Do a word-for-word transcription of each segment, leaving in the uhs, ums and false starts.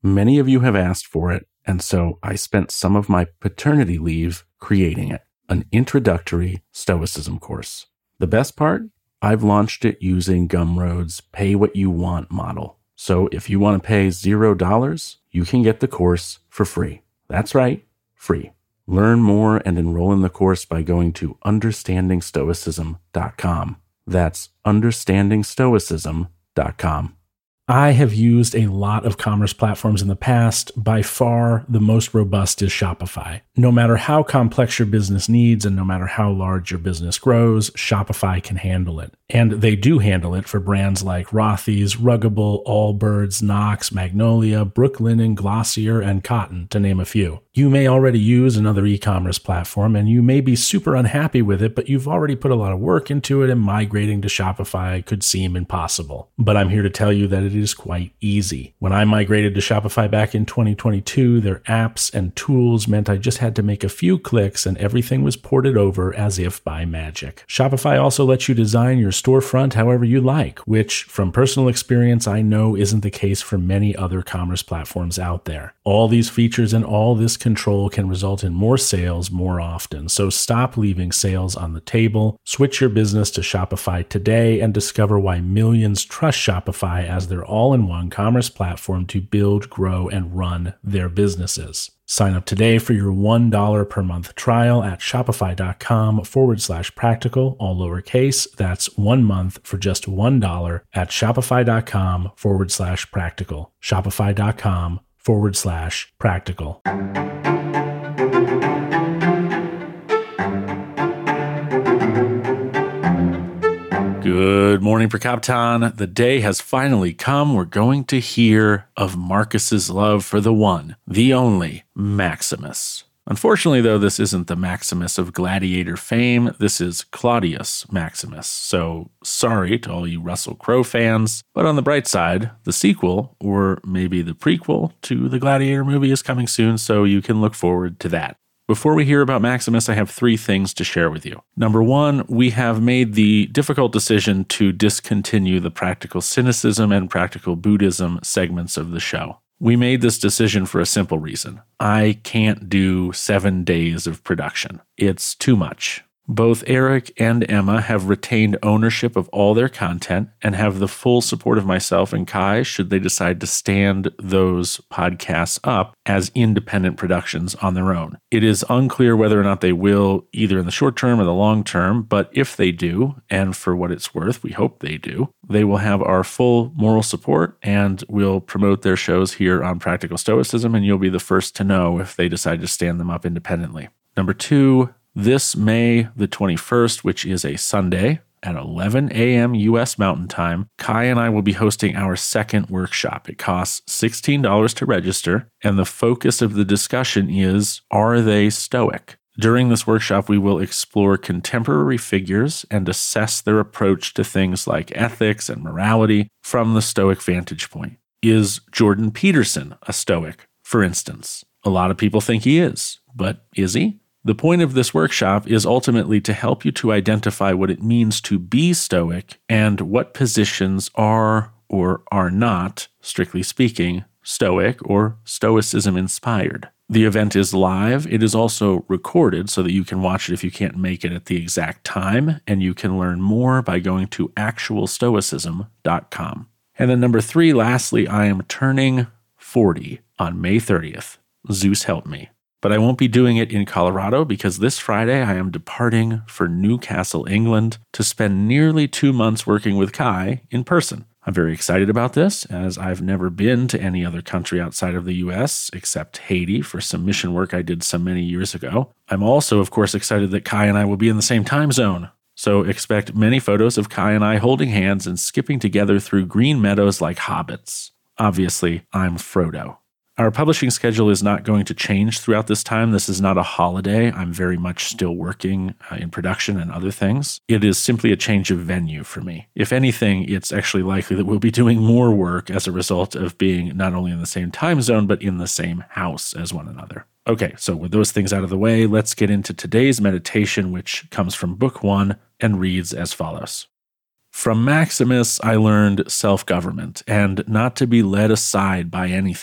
Many of you have asked for it, and so I spent some of my paternity leave creating it, an introductory Stoicism course. The best part? I've launched it using Gumroad's pay what you want model. So if you want to pay zero dollars, you can get the course for free. That's right, free. Learn more and enroll in the course by going to understanding stoicism dot com. That's understanding stoicism dot com. I have used a lot of commerce platforms in the past. By far, the most robust is Shopify. No matter how complex your business needs and no matter how large your business grows, Shopify can handle it. And they do handle it for brands like Rothy's, Ruggable, Allbirds, Knox, Magnolia, Brooklinen, Glossier, and Cotton, to name a few. You may already use another e-commerce platform and you may be super unhappy with it, but you've already put a lot of work into it and migrating to Shopify could seem impossible. But I'm here to tell you that it is quite easy. When I migrated to Shopify back in twenty twenty-two, their apps and tools meant I just had to make a few clicks and everything was ported over as if by magic. Shopify also lets you design your storefront however you like, which from personal experience I know isn't the case for many other commerce platforms out there. All these features and all this control can result in more sales more often. So stop leaving sales on the table, switch your business to Shopify today, and discover why millions trust Shopify as their all-in-one commerce platform to build, grow, and run their businesses. Sign up today for your one dollar per month trial at shopify.com forward slash practical, all lowercase. That's one month for just one dollar at shopify.com forward slash practical. Shopify.com forward slash practical. Good morning, Prokopton. The day has finally come. We're going to hear of Marcus's love for the one, the only, Maximus. Unfortunately, though, this isn't the Maximus of gladiator fame. This is Claudius Maximus. So sorry to all you Russell Crowe fans. But on the bright side, the sequel, or maybe the prequel to the Gladiator movie, is coming soon, so you can look forward to that. Before we hear about Maximus, I have three things to share with you. Number one, we have made the difficult decision to discontinue the Practical Cynicism and Practical Buddhism segments of the show. We made this decision for a simple reason. I can't do seven days of production. It's too much. Both Eric and Emma have retained ownership of all their content and have the full support of myself and Kai should they decide to stand those podcasts up as independent productions on their own. It is unclear whether or not they will, either in the short term or the long term, but if they do, and for what it's worth, we hope they do, they will have our full moral support and will promote their shows here on Practical Stoicism, and you'll be the first to know if they decide to stand them up independently. Number two, this May the twenty-first, which is a Sunday at eleven a.m. U S Mountain Time, Kai and I will be hosting our second workshop. It costs sixteen dollars to register, and the focus of the discussion is, are they Stoic? During this workshop, we will explore contemporary figures and assess their approach to things like ethics and morality from the Stoic vantage point. Is Jordan Peterson a Stoic, for instance? A lot of people think he is, but is he? The point of this workshop is ultimately to help you to identify what it means to be Stoic and what positions are or are not, strictly speaking, Stoic or Stoicism inspired. The event is live. It is also recorded so that you can watch it if you can't make it at the exact time, and you can learn more by going to actual stoicism dot com. And then number three, lastly, I am turning forty on May thirtieth. Zeus help me. But I won't be doing it in Colorado because this Friday I am departing for Newcastle, England to spend nearly two months working with Kai in person. I'm very excited about this as I've never been to any other country outside of the U S except Haiti for some mission work I did so many years ago. I'm also, of course, excited that Kai and I will be in the same time zone. So expect many photos of Kai and I holding hands and skipping together through green meadows like hobbits. Obviously, I'm Frodo. Our publishing schedule is not going to change throughout this time. This is not a holiday. I'm very much still working uh, in production and other things. It is simply a change of venue for me. If anything, it's actually likely that we'll be doing more work as a result of being not only in the same time zone, but in the same house as one another. Okay, so with those things out of the way, let's get into today's meditation, which comes from Book One and reads as follows. From Maximus, I learned self-government and not to be led aside by anything.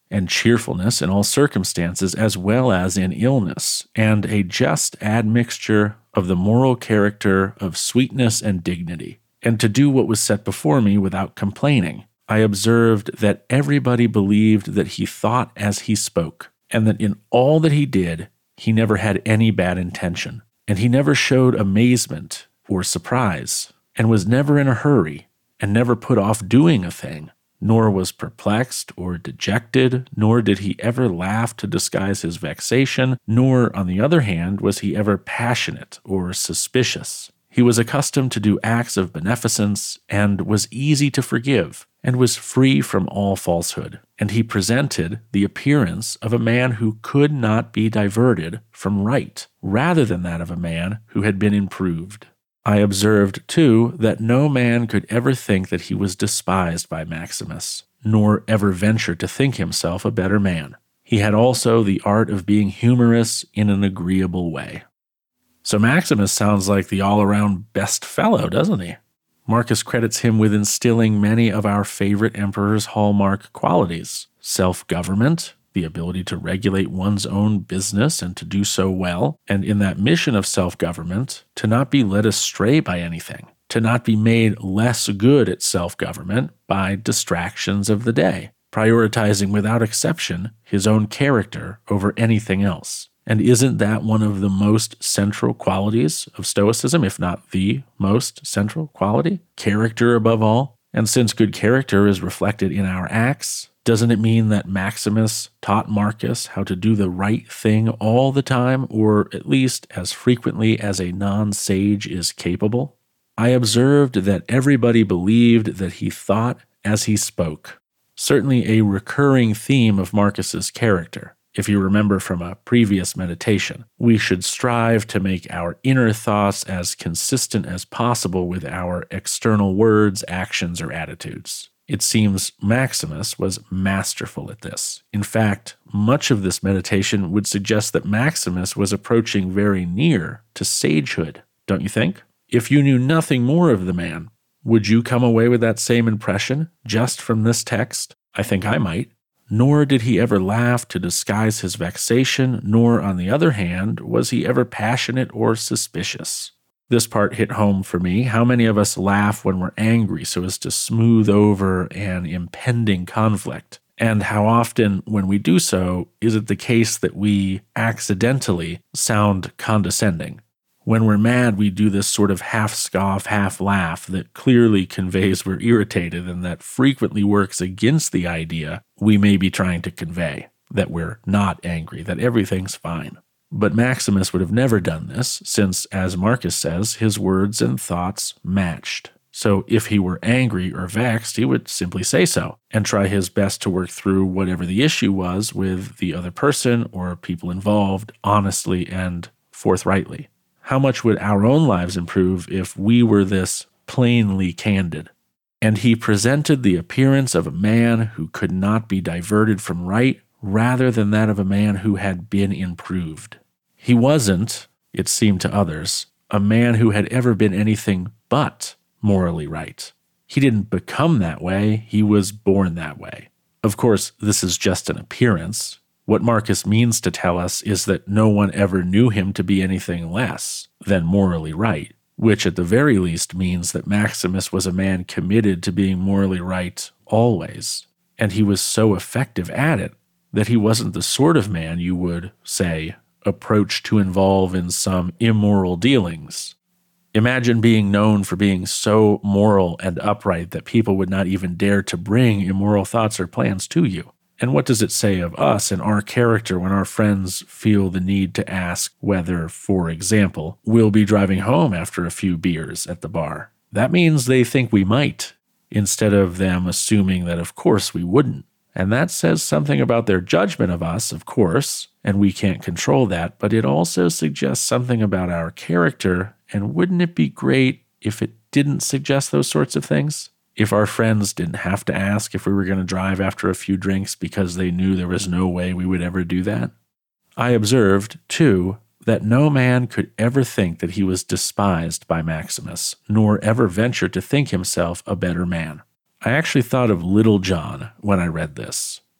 and cheerfulness in all circumstances as well as in illness, and a just admixture of the moral character of sweetness and dignity, and to do what was set before me without complaining. I observed that everybody believed that he thought as he spoke, and that in all that he did, he never had any bad intention, and he never showed amazement or surprise, and was never in a hurry, and never put off doing a thing, nor was perplexed or dejected, nor did he ever laugh to disguise his vexation, nor, on the other hand, was he ever passionate or suspicious. He was accustomed to do acts of beneficence, and was easy to forgive, and was free from all falsehood. And he presented the appearance of a man who could not be diverted from right, rather than that of a man who had been improved. I observed, too, that no man could ever think that he was despised by Maximus, nor ever venture to think himself a better man. He had also the art of being humorous in an agreeable way. So Maximus sounds like the all-around best fellow, doesn't he? Marcus credits him with instilling many of our favorite emperor's hallmark qualities: self-government, the ability to regulate one's own business and to do so well, and in that mission of self-government, to not be led astray by anything, to not be made less good at self-government by distractions of the day, prioritizing without exception his own character over anything else. And isn't that one of the most central qualities of Stoicism, if not the most central quality? Character above all. And since good character is reflected in our acts, doesn't it mean that Maximus taught Marcus how to do the right thing all the time, or at least as frequently as a non-sage is capable? I observed that everybody believed that he thought as he spoke. Certainly a recurring theme of Marcus's character. If you remember from a previous meditation, we should strive to make our inner thoughts as consistent as possible with our external words, actions, or attitudes. It seems Maximus was masterful at this. In fact, much of this meditation would suggest that Maximus was approaching very near to sagehood, don't you think? If you knew nothing more of the man, would you come away with that same impression just from this text? I think I might. Nor did he ever laugh to disguise his vexation, nor, on the other hand, was he ever passionate or suspicious. This part hit home for me. How many of us laugh when we're angry so as to smooth over an impending conflict? And how often, when we do so, is it the case that we accidentally sound condescending? When we're mad, we do this sort of half scoff, half laugh that clearly conveys we're irritated and that frequently works against the idea we may be trying to convey, that we're not angry, that everything's fine. But Maximus would have never done this, since, as Marcus says, his words and thoughts matched. So if he were angry or vexed, he would simply say so, and try his best to work through whatever the issue was with the other person or people involved honestly and forthrightly. How much would our own lives improve if we were this plainly candid? And he presented the appearance of a man who could not be diverted from right, rather than that of a man who had been improved. He wasn't, it seemed to others, a man who had ever been anything but morally right. He didn't become that way, he was born that way. Of course, this is just an appearance. What Marcus means to tell us is that no one ever knew him to be anything less than morally right, which at the very least means that Maximus was a man committed to being morally right always, and he was so effective at it that he wasn't the sort of man you would, say, approach to involve in some immoral dealings. Imagine being known for being so moral and upright that people would not even dare to bring immoral thoughts or plans to you. And what does it say of us and our character when our friends feel the need to ask whether, for example, we'll be driving home after a few beers at the bar? That means they think we might, instead of them assuming that of course we wouldn't. And that says something about their judgment of us, of course, and we can't control that, but it also suggests something about our character, and wouldn't it be great if it didn't suggest those sorts of things? If our friends didn't have to ask if we were going to drive after a few drinks because they knew there was no way we would ever do that? I observed, too, that no man could ever think that he was despised by Maximus, nor ever venture to think himself a better man. I actually thought of Little John when I read this.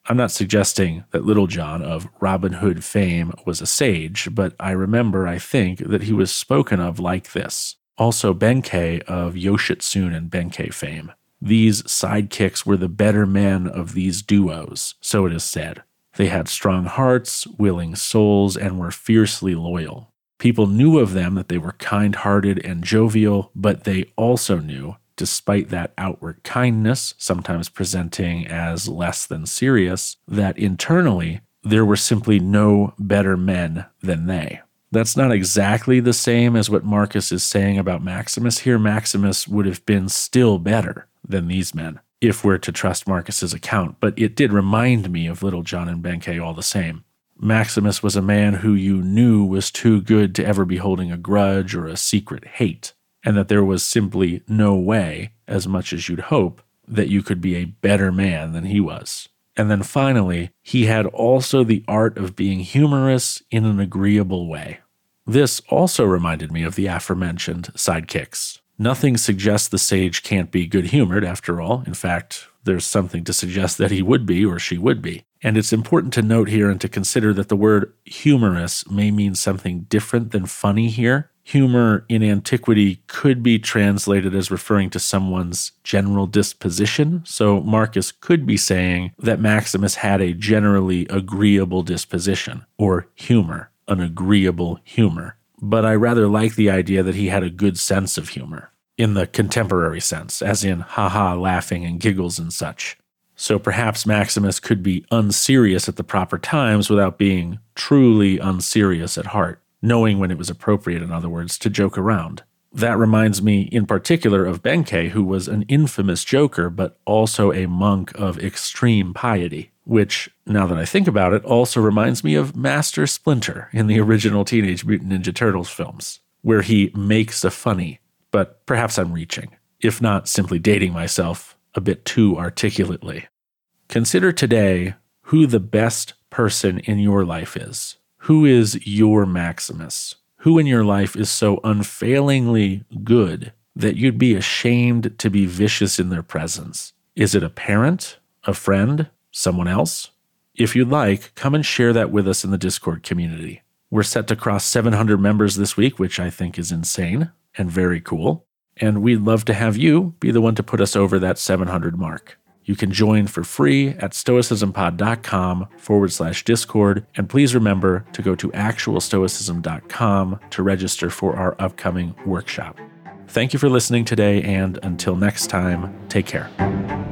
I'm not suggesting that Little John of Robin Hood fame was a sage, but I remember, I think, that he was spoken of like this. Also Benkei of Yoshitsune and Benkei fame. These sidekicks were the better men of these duos, so it is said. They had strong hearts, willing souls, and were fiercely loyal. People knew of them that they were kind-hearted and jovial, but they also knew, despite that outward kindness, sometimes presenting as less than serious, that internally there were simply no better men than they. That's not exactly the same as what Marcus is saying about Maximus here. Maximus would have been still better than these men, if we're to trust Marcus's account, but it did remind me of Little John and Benkei all the same. Maximus was a man who you knew was too good to ever be holding a grudge or a secret hate, and that there was simply no way, as much as you'd hope, that you could be a better man than he was. And then finally, he had also the art of being humorous in an agreeable way. This also reminded me of the aforementioned sidekicks. Nothing suggests the sage can't be good-humored, after all. In fact, there's something to suggest that he would be or she would be. And it's important to note here and to consider that the word humorous may mean something different than funny here. Humor in antiquity could be translated as referring to someone's general disposition, so Marcus could be saying that Maximus had a generally agreeable disposition, or humor, an agreeable humor. But I rather like the idea that he had a good sense of humor, in the contemporary sense, as in ha-ha laughing and giggles and such. So perhaps Maximus could be unserious at the proper times without being truly unserious at heart, knowing when it was appropriate, in other words, to joke around. That reminds me in particular of Benkei, who was an infamous joker, but also a monk of extreme piety, which, now that I think about it, also reminds me of Master Splinter in the original Teenage Mutant Ninja Turtles films, where he makes a funny, but perhaps I'm reaching, if not simply dating myself a bit too articulately. Consider today who the best person in your life is. Who is your Maximus? Who in your life is so unfailingly good that you'd be ashamed to be vicious in their presence? Is it a parent, a friend, someone else? If you'd like, come and share that with us in the Discord community. We're set to cross seven hundred members this week, which I think is insane and very cool. And we'd love to have you be the one to put us over that seven hundred mark. You can join for free at stoicismpod.com forward slash Discord. And please remember to go to actual stoicism dot com to register for our upcoming workshop. Thank you for listening today, and until next time, take care.